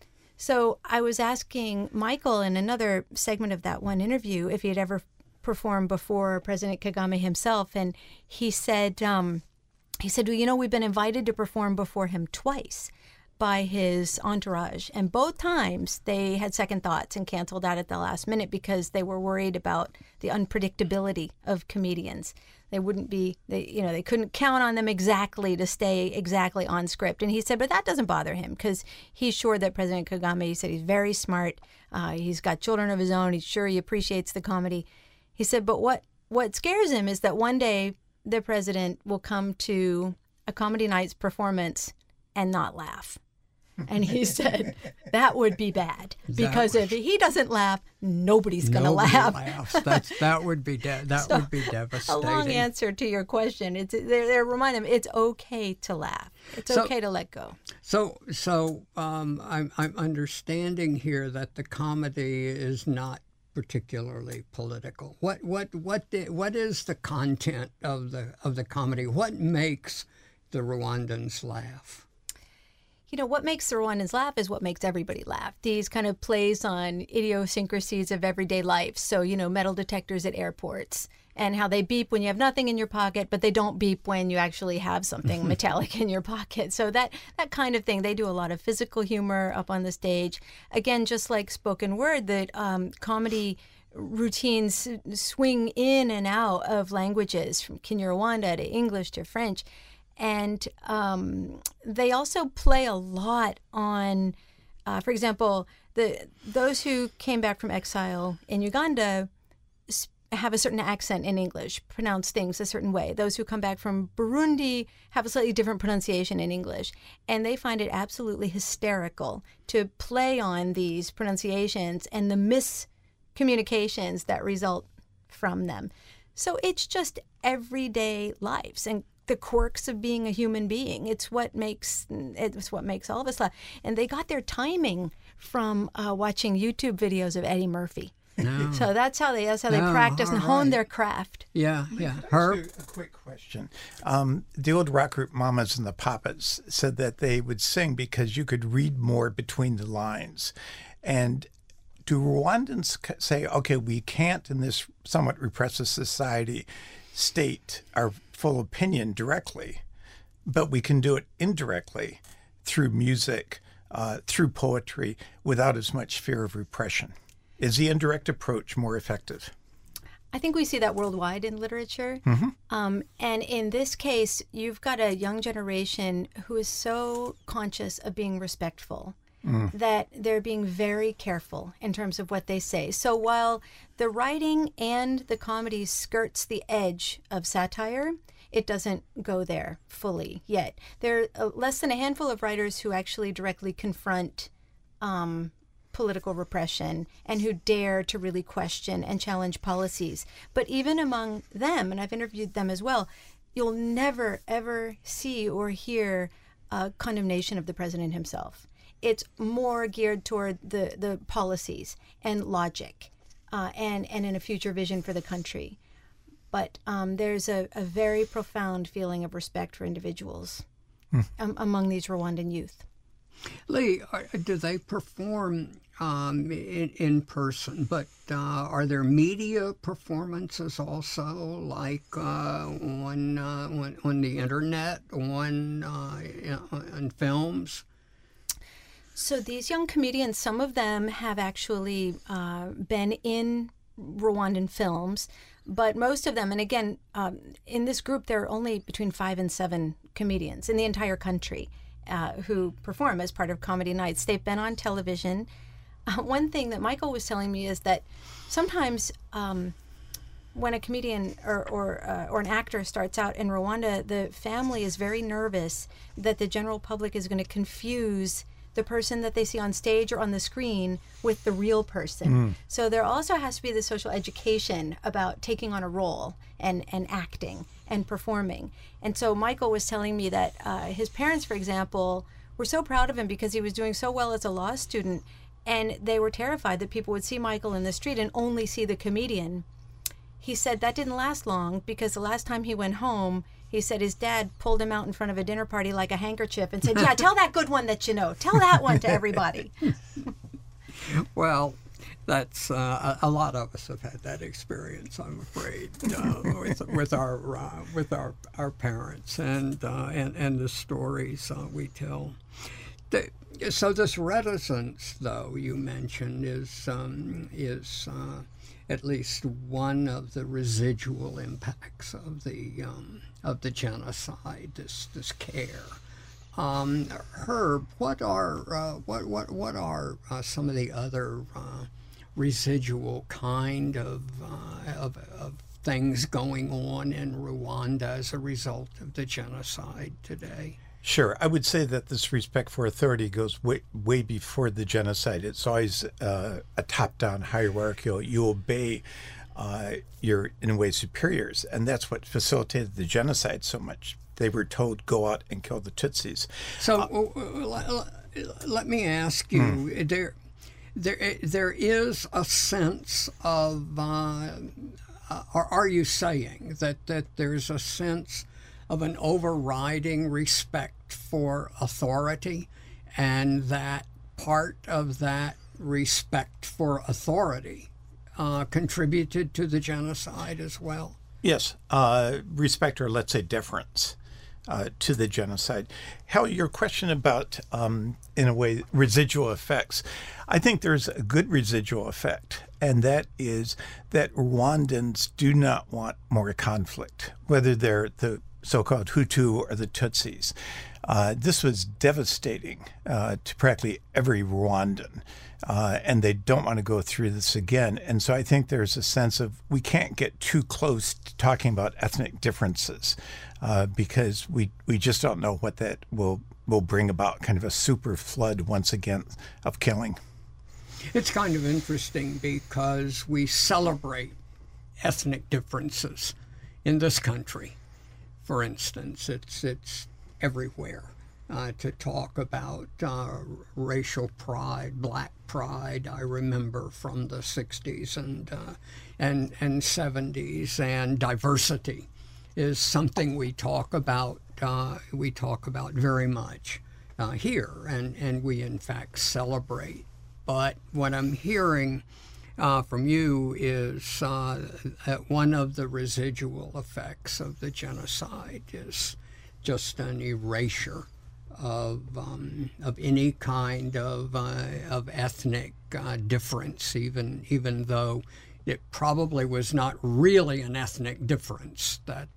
So I was asking Michael in another segment of that one interview if he had ever performed before President Kagame himself. And he said, well, we've been invited to perform before him twice by his entourage. And both times they had second thoughts and canceled out at the last minute because they were worried about the unpredictability of comedians. They couldn't count on them exactly to stay exactly on script. And he said, but that doesn't bother him because he's sure that President Kagame, he said he's very smart. He's got children of his own. He's sure he appreciates the comedy. He said, but what scares him is that one day the president will come to a Comedy Nights performance and not laugh. And he said that would be bad because if he doesn't laugh, nobody's going to laugh. That would be would be devastating. A long answer to your question. They're reminding him it's okay to laugh. It's okay to let go. So I'm understanding here that the comedy is not particularly political. What is the content of the comedy? What makes the Rwandans laugh? What makes the Rwandans laugh is what makes everybody laugh. These kind of plays on idiosyncrasies of everyday life. So, metal detectors at airports and how they beep when you have nothing in your pocket, but they don't beep when you actually have something metallic in your pocket. So that kind of thing. They do a lot of physical humor up on the stage. Again, just like spoken word, that comedy routines swing in and out of languages from Kinyarwanda to English to French. And they also play a lot on, for example, those who came back from exile in Uganda have a certain accent in English, pronounce things a certain way. Those who come back from Burundi have a slightly different pronunciation in English. And they find it absolutely hysterical to play on these pronunciations and the miscommunications that result from them. So it's just everyday lives and the quirks of being a human being. It's what makes all of us laugh. And they got their timing from watching YouTube videos of Eddie Murphy. No. So that's how they practice and hone their craft. Yeah. Herb? A quick question. The old rock group Mamas and the Papas said that they would sing because you could read more between the lines. And do Rwandans say, okay, we can't in this somewhat repressive society state our full opinion directly, but we can do it indirectly through music, through poetry, without as much fear of repression? Is the indirect approach more effective? I think we see that worldwide in literature. Mm-hmm. And in this case, you've got a young generation who is so conscious of being respectful that they're being very careful in terms of what they say. So while the writing and the comedy skirts the edge of satire, it doesn't go there fully yet. There are less than a handful of writers who actually directly confront political repression and who dare to really question and challenge policies. But even among them, and I've interviewed them as well, you'll never, ever see or hear a condemnation of the president himself. It's more geared toward the policies and logic and in a future vision for the country. But there's a very profound feeling of respect for individuals among these Rwandan youth. Lee, do they perform in person, but are there media performances also, like on the internet, on films? So these young comedians, some of them have actually been in Rwandan films, but most of them, and again, in this group, there are only between 5 and 7 comedians in the entire country who perform as part of Comedy Nights. They've been on television. one thing that Michael was telling me is that sometimes when a comedian or an actor starts out in Rwanda, the family is very nervous that the general public is going to confuse the person that they see on stage or on the screen with the real person. So there also has to be the social education about taking on a role and acting and performing. And so Michael was telling me that his parents, for example, were so proud of him because he was doing so well as a law student, and they were terrified that people would see Michael in the street and only see the comedian. He said that didn't last long, because the last time he went home, he said his dad pulled him out in front of a dinner party like a handkerchief and said, yeah, tell that good one that you know. Tell that one to everybody. Well, that's a lot of us have had that experience, I'm afraid, with our parents and the stories we tell. So this reticence, though, you mentioned, is at least one of the residual impacts of the genocide. This care. Herb, what are some of the other residual kind of things going on in Rwanda as a result of the genocide today? Sure. I would say that this respect for authority goes way before the genocide. It's always a top-down hierarchical. You obey your, in a way, superiors. And that's what facilitated the genocide so much. They were told, go out and kill the Tutsis. So let me ask you, there is a sense of, or are you saying that there's a sense of an overriding respect for authority, and that part of that respect for authority contributed to the genocide as well? Yes, respect, or let's say deference to the genocide. Hal, your question about, in a way, residual effects, I think there's a good residual effect, and that is that Rwandans do not want more conflict, whether they're the so-called Hutu or the Tutsis. This was devastating to practically every Rwandan, and they don't want to go through this again. And so I think there's a sense of we can't get too close to talking about ethnic differences because we just don't know what that will bring about, kind of a super flood once again of killing. It's kind of interesting because we celebrate ethnic differences in this country. For instance, it's everywhere to talk about racial pride, black pride. I remember from the 60s and 70s, and diversity is something we talk about very much here, and we in fact celebrate. But what I'm hearing from you is that one of the residual effects of the genocide is just an erasure of any kind of ethnic difference, even though it probably was not really an ethnic difference that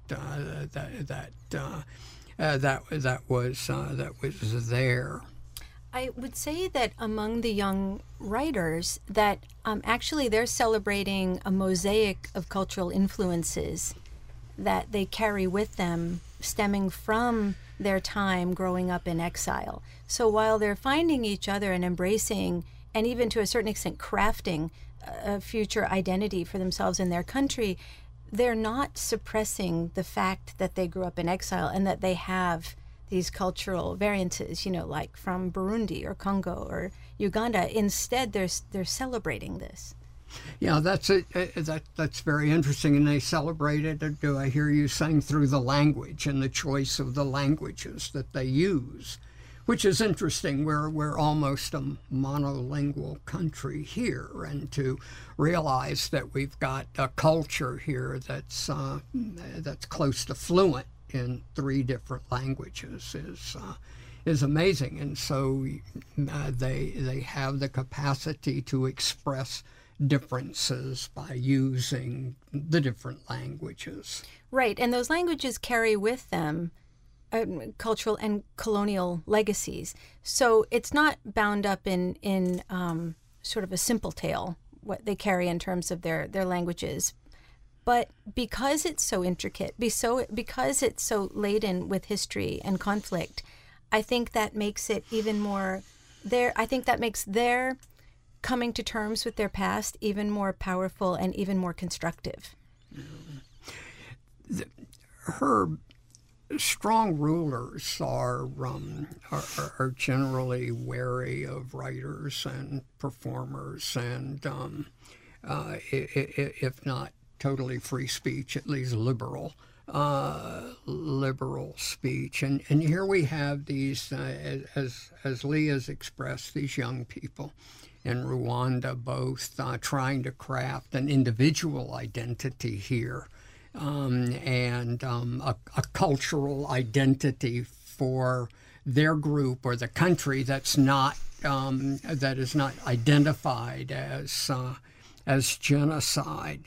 was there. I would say that among the young writers that actually they're celebrating a mosaic of cultural influences that they carry with them stemming from their time growing up in exile. So while they're finding each other and embracing, and even to a certain extent crafting a future identity for themselves in their country, they're not suppressing the fact that they grew up in exile and that they have these cultural variances, like from Burundi or Congo or Uganda. Instead, they're celebrating this. Yeah, that's very interesting, and they celebrate it. Do I hear you saying through the language and the choice of the languages that they use, which is interesting. We're almost a monolingual country here, and to realize that we've got a culture here that's close to fluent in 3 different languages is amazing. And so they have the capacity to express differences by using the different languages. Right, and those languages carry with them cultural and colonial legacies. So it's not bound up in sort of a simple tale, what they carry in terms of their languages. But because it's so intricate, because it's so laden with history and conflict, I think that makes it even more I think that makes their coming to terms with their past even more powerful and even more constructive. Her strong rulers are generally wary of writers and performers, and if not totally free speech, at least liberal speech. And here we have these, as Leah's expressed, these young people in Rwanda, both trying to craft an individual identity here and a cultural identity for their group or the country that is not identified as genocide.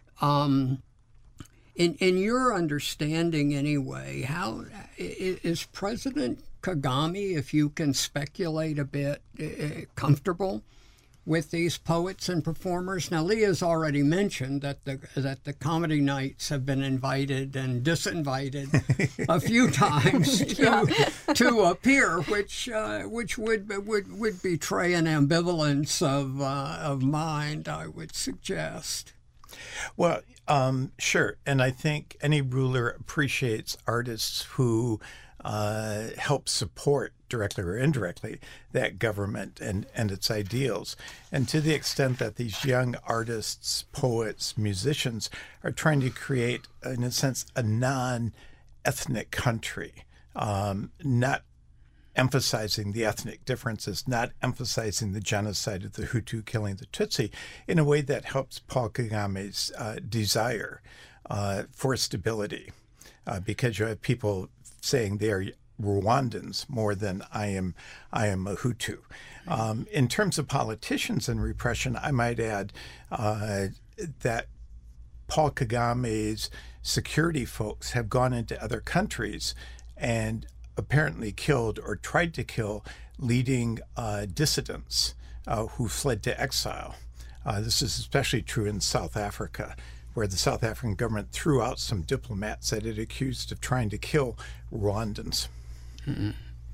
In your understanding, anyway, how is President Kagame, if you can speculate a bit, comfortable with these poets and performers? Now, Leah's already mentioned that the comedy nights have been invited and disinvited a few times to appear, which would betray an ambivalence of mind, I would suggest. Well, sure. And I think any ruler appreciates artists who help support, directly or indirectly, that government and its ideals. And to the extent that these young artists, poets, musicians are trying to create, in a sense, a non-ethnic country, not emphasizing the ethnic differences, not emphasizing the genocide of the Hutu killing the Tutsi, in a way that helps Paul Kagame's desire for stability, because you have people saying they are Rwandans more than I am a Hutu. In terms of politicians and repression, I might add that Paul Kagame's security folks have gone into other countries and apparently killed or tried to kill leading dissidents who fled to exile. This is especially true in South Africa, where the South African government threw out some diplomats that it accused of trying to kill Rwandans. Mm-hmm.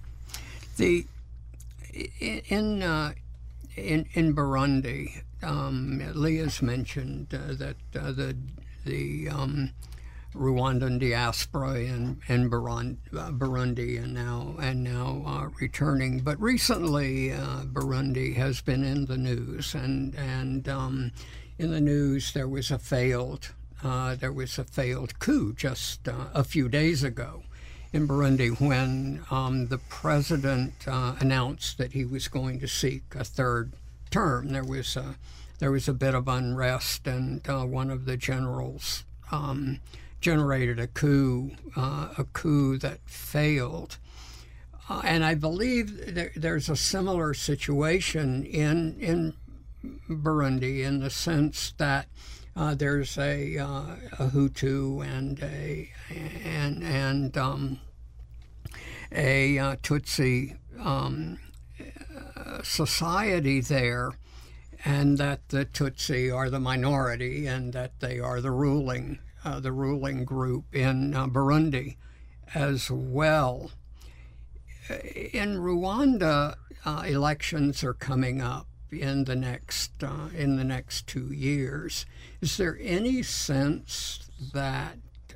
In Burundi, Leah's mentioned that the Rwandan diaspora in Burundi and now returning. But recently, Burundi has been in the news, and in the news there was a failed coup just a few days ago in Burundi when the president announced that he was going to seek a third term. There was a bit of unrest, and one of the generals generated a coup that failed. And I believe there's a similar situation in Burundi, in the sense that there's a Hutu and a Tutsi society there, and that the Tutsi are the minority and that they are the ruling group in Burundi as well. In Rwanda, elections are coming up in the next 2 years. Is there any sense that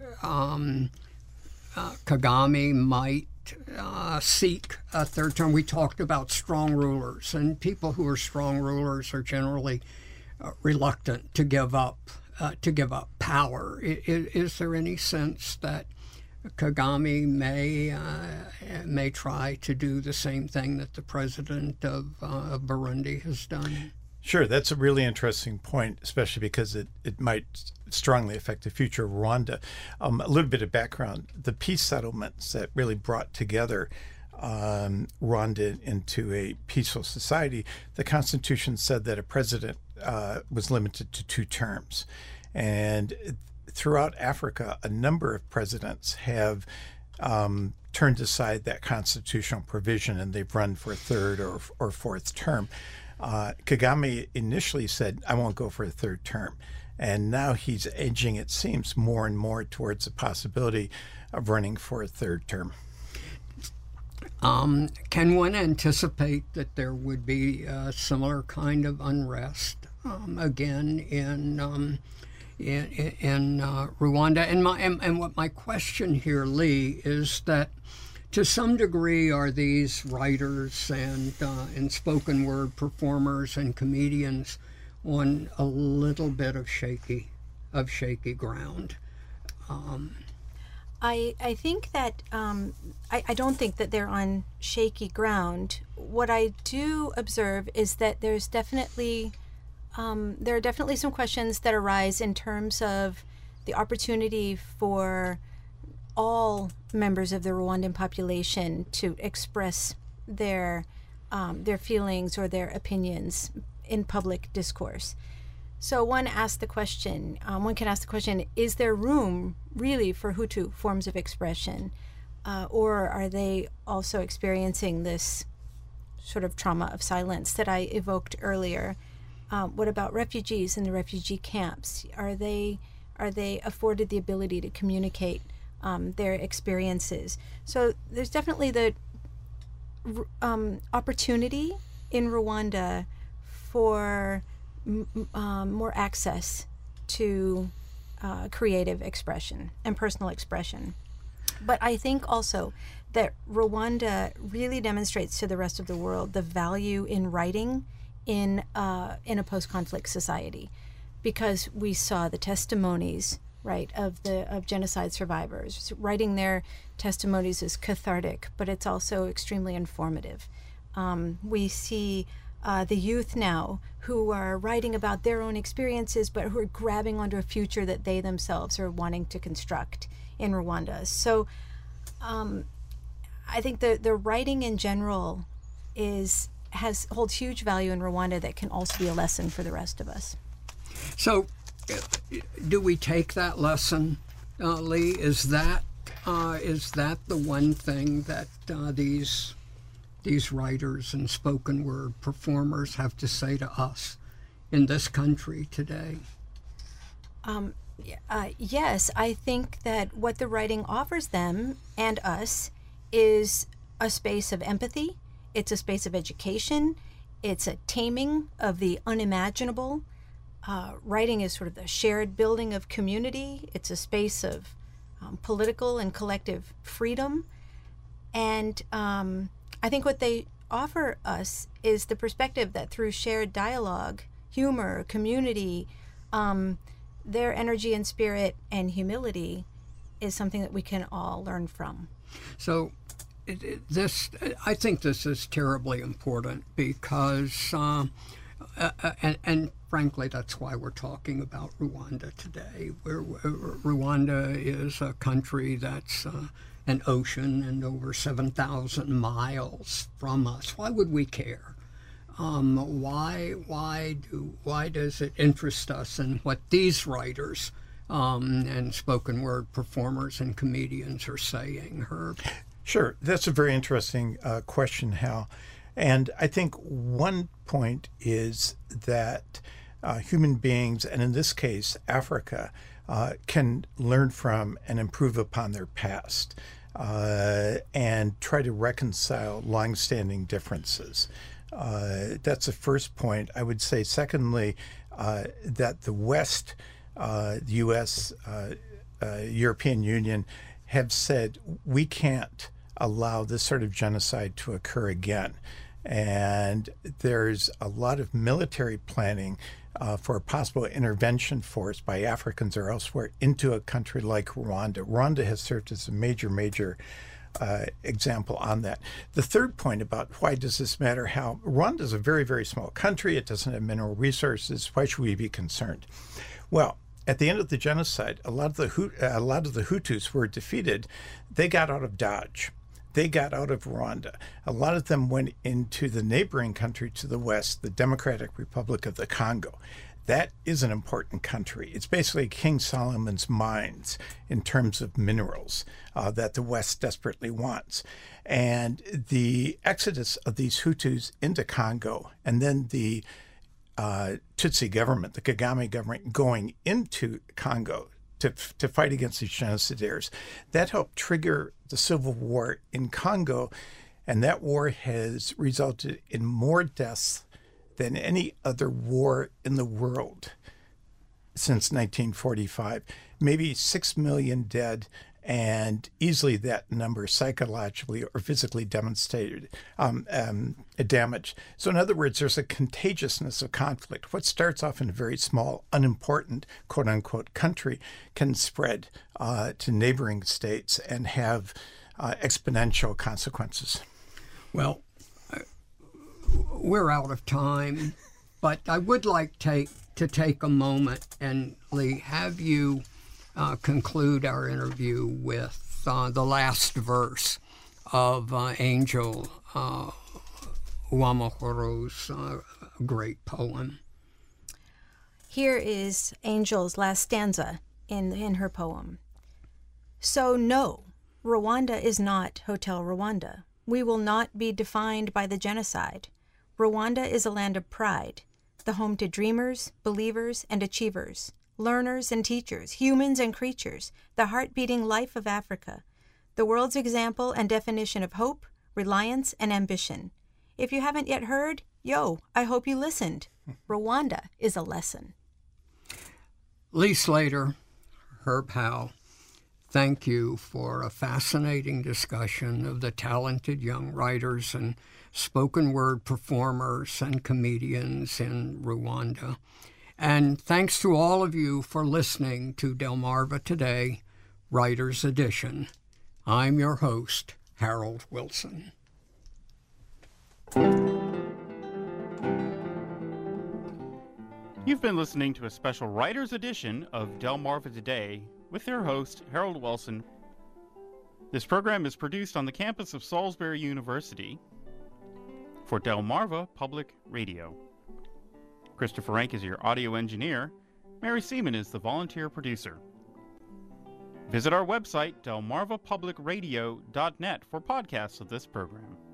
Kagame might seek a third term? We talked about strong rulers, and people who are strong rulers are generally reluctant to give up power. Is there any sense that Kagame may try to do the same thing that the president of Burundi has done? Sure, that's a really interesting point, especially because it might strongly affect the future of Rwanda. A little bit of background: the peace settlements that really brought together Rwanda into a peaceful society, the Constitution said that a president was limited to 2 terms. And throughout Africa, a number of presidents have turned aside that constitutional provision, and they've run for a third or fourth term. Kagame initially said, I won't go for a third term. And now he's edging, it seems, more and more towards the possibility of running for a third term. Can one anticipate that there would be a similar kind of unrest again in Rwanda? And what my question here, Lee, is that to some degree are these writers and spoken word performers and comedians on a little bit of shaky ground? I think that I don't think that they're on shaky ground. What I do observe is that there are definitely some questions that arise in terms of the opportunity for all members of the Rwandan population to express their feelings or their opinions in public discourse. So one can ask the question, is there room really for Hutu forms of expression? Or are they also experiencing this sort of trauma of silence that I evoked earlier? What about refugees in the refugee camps? Are they afforded the ability to communicate their experiences? So there's definitely the opportunity in Rwanda for more access to creative expression and personal expression. But I think also that Rwanda really demonstrates to the rest of the world the value in writing in a post-conflict society, because we saw the testimonies, right, of genocide survivors. Writing their testimonies is cathartic, but it's also extremely informative. We see the youth now who are writing about their own experiences, but who are grabbing onto a future that they themselves are wanting to construct in Rwanda. So I think the writing in general holds huge value in Rwanda that can also be a lesson for the rest of us. So do we take that lesson, Lee? Is that the one thing that these writers and spoken word performers have to say to us in this country today? Yes, I think that what the writing offers them and us is a space of empathy. It's a space of education. It's a taming of the unimaginable. Writing is sort of the shared building of community. It's a space of political and collective freedom. And I think what they offer us is the perspective that through shared dialogue, humor, community, their energy and spirit and humility is something that we can all learn from. So I think this is terribly important because, and frankly, that's why we're talking about Rwanda today. Rwanda is a country that's an ocean and over 7,000 miles from us. Why would we care? Why does it interest us in what these writers and spoken word performers and comedians are saying, Herb? Sure. That's a very interesting question, Hal. And I think one point is that human beings, and in this case, Africa, can learn from and improve upon their past and try to reconcile longstanding differences. That's the first point. I would say, secondly, that the West, the U.S., European Union, have said we can't allow this sort of genocide to occur again. And there's a lot of military planning for a possible intervention force by Africans or elsewhere into a country like Rwanda. Rwanda has served as a major example on that. The third point about why does this matter, how Rwanda is a very, very small country. It doesn't have mineral resources. Why should we be concerned? Well, at the end of the genocide, a lot of the Hutus who were defeated, they got out of Dodge. They got out of Rwanda. A lot of them went into the neighboring country to the west, the Democratic Republic of the Congo. That is an important country. It's basically King Solomon's mines in terms of minerals that the West desperately wants. And the exodus of these Hutus into Congo, and then the Tutsi government, the Kagame government, going into Congo to fight against these genocidaires, that helped trigger the civil war in Congo. And that war has resulted in more deaths than any other war in the world since 1945. Maybe 6 million dead, and easily that number psychologically or physically demonstrated damage. So in other words, there's a contagiousness of conflict. What starts off in a very small, unimportant, quote-unquote, country can spread to neighboring states and have exponential consequences. Well, we're out of time, but I would like to take a moment and, Lee, have you conclude our interview with the last verse of Angel Uwamahoro's great poem. Here is Angel's last stanza in her poem. So no, Rwanda is not Hotel Rwanda. We will not be defined by the genocide. Rwanda is a land of pride, the home to dreamers, believers, and achievers, learners and teachers, humans and creatures, the heart-beating life of Africa, the world's example and definition of hope, reliance, and ambition. If you haven't yet heard, I hope you listened. Rwanda is a lesson. Lee Slater, Herb Howe, thank you for a fascinating discussion of the talented young writers and spoken word performers and comedians in Rwanda. And thanks to all of you for listening to Delmarva Today, Writer's Edition. I'm your host, Harold Wilson. You've been listening to a special Writer's Edition of Delmarva Today with their host, Harold Wilson. This program is produced on the campus of Salisbury University for Delmarva Public Radio. Christopher Rank is your audio engineer. Mary Seaman is the volunteer producer. Visit our website, delmarvapublicradio.net, for podcasts of this program.